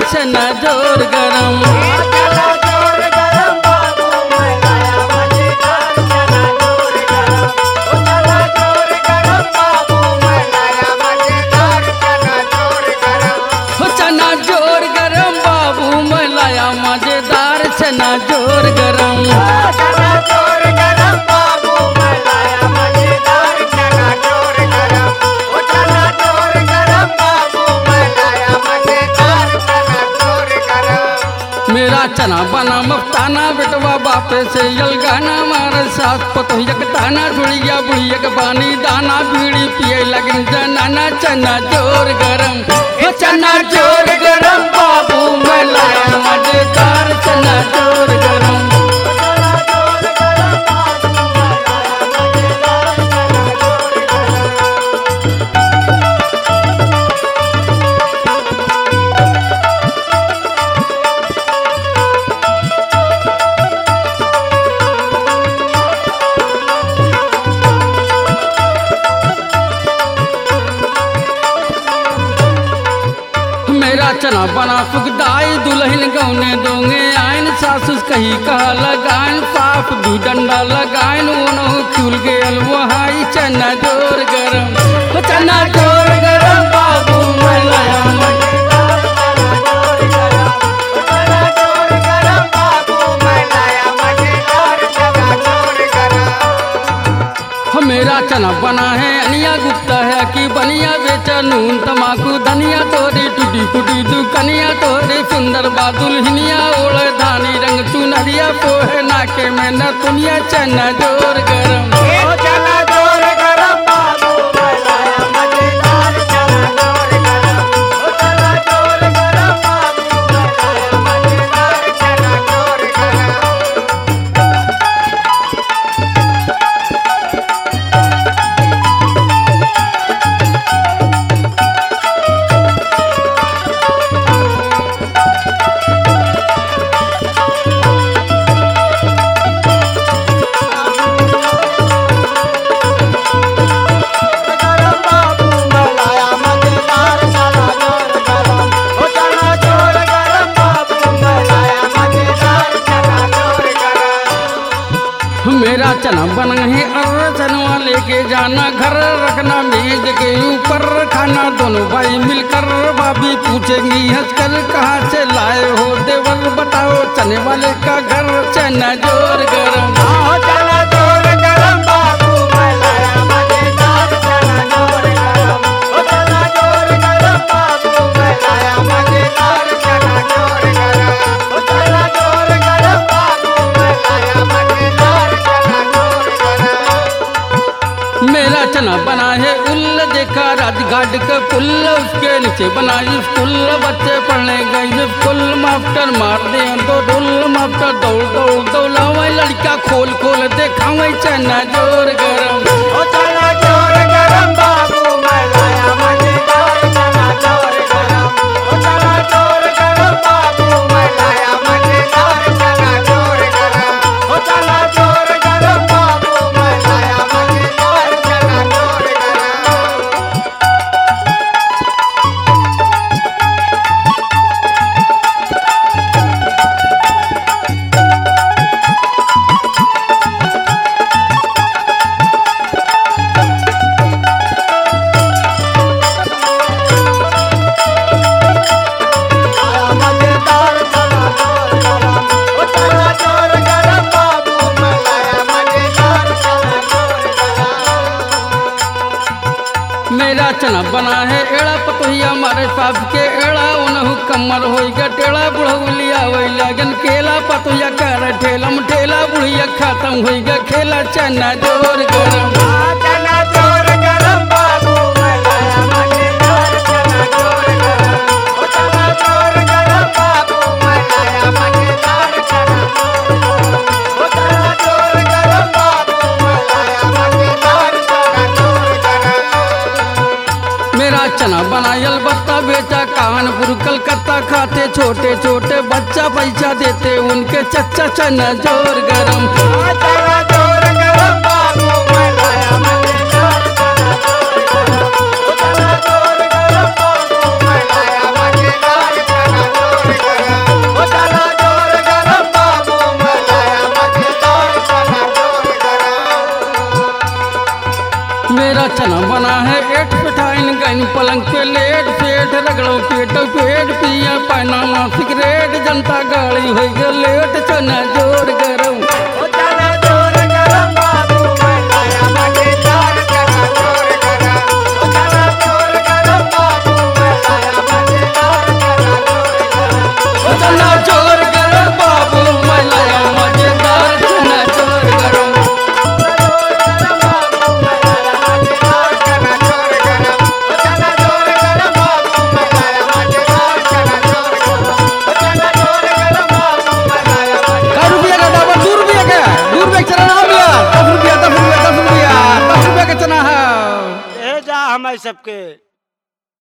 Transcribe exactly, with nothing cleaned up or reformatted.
चना जोर गरम। चना जोर गरम बाबू मलाया मजेदार चना जोर गरम। चना जोर गरम बाबू मलाया मजेदार चना जोर गरम। ओ चना जोर गरम बाबू मलाया मजेदार चना जोर गरम। मेरा चना बना मफ्ताना बेटवा बापे से यलगाना मारे सास पतोहियक ताना जुड़िया बुढ़ियक बानी दाना बीड़ी पिए लगन जनाना चना जोर गरम। हो चना जोर गरम बाबू मलाया मजेदार चना जोर गरम। चना जोर गरम बाबू मलाया मजेदार चना जोर गरम। मेरा चना बना सुखदाई दुल्हन गौने दोंगे आइन सासुस कही कहा लगाइन साफ दू डंडा लगाइन उन्हों चूल के अलवहाई चना जोर गरम। हो चना जोर गरम बाबू मलाया मजेदार चना जोर गरम। ओ चना जोर गरम बाबू मलाया मजेदार चना जोर गरम। हो मेरा चना बना है अनिया गुप्ता है कि बनिया बेचा नून तमाकू धनिया तोरी टूटी फूटी दुकनिया तोरी सुंदर बादुल हिनिया ओढ़ धानी रंग चुनरिया पोहे नाके में न दुनिया चना जोर गरम। ओ चना जोर गरम बाबू मलाया मजेदार चना जोर गरम। ओ चना जोर गरम बाबू मलाया मजेदार चना जोर गरम। गरम बाबू मलाया मजेदार चना जोर गरम। ओ चना जोर गरम बाबू मलाया मजेदार चना जोर गरम। मेरा चना बना है अर्र चनवा लेके जाना घर रखना मेज के ऊपर खाना दोनों भाई मिलकर भाभी पूछेंगी हंसकर कहाँ से लाए हो देवर बताओ चने वाले का घर चना जोर गरम। ओ चना जोर गरम बाबू मलाया मजेदार चना जोर गरम। ओ चना जोर गरम बाबू मलाया मजेदार चना जोर गरम। ओ चना जोर गरम बाबू मलाया मजेदार चना जोर गरम। मेरा चना बना है उल्ल देखा राजघाट का पुल उसके नीचे बना स्कूल बच्चे पढ़ने गए स्कूल मास्टर मार दे तो डुल मास्टर दौड़ दौड़ दौड़ावे लड़का खोल खोल देखावे चना जोर गरम। ओ चना जोर गरम बाबू मलाया मजेदार चना जोर गरम। ओ चना जोर गरम बाबू मलाया मजेदार चना जोर गरम। ओ चना जोर गरम बाबू मलाया मजेदार चना जोर गरम। मजेदार चना जोर गरम। ओ चना जोर गरम बाबू मलाया मजेदार चना जोर गरम। मेरा चना बना है एड़ा पतोहिया मारे साहब के एड़ा उनहु कमर होई गा टेड़ा बुढ़ौलिया वही लगन केला पतोहिया कर ठेलम ठेला बुढ़िया खत्म होई गा खेला चना जोर गरम। चना जोर गरम बाबू मलाया मजेदार चना जोर गरम। ओ चना जोर गरम बाबू मलाया मजेदार चना जोर गरम। ओ चना जोर गरम बाबू मलाया मजेदार चना जोर गरम। मेरा चना बनायल बत्ता बेचा कानपुर कलकत्ता खाते छोटे छोटे बच्चा पैसा देते उनके चच्चा चना जोर गरम। चना जोर गरम बाबू मलाया मजेदार चना जोर गरम। ओ चना जोर गरम बाबू मलाया मजेदार चना जोर मेरा चना बना है एट पिठाइन गन पलंग पे लेट पेट रगड़ो पेट पेट पिया पैनामा सिगरेट जनता गाड़ी हो गई लेट चना जोर गरम ओ चना जोर गरम बाबू मैं लाया मजेदार चना जोर गरम ओ चना जोर गरम बाबू मैं लाया मजेदार चना जोर गरम ओ चना जोर गरम बाबू मैं लाया मजेदार चना जोर गरम ए जा हमारे सबके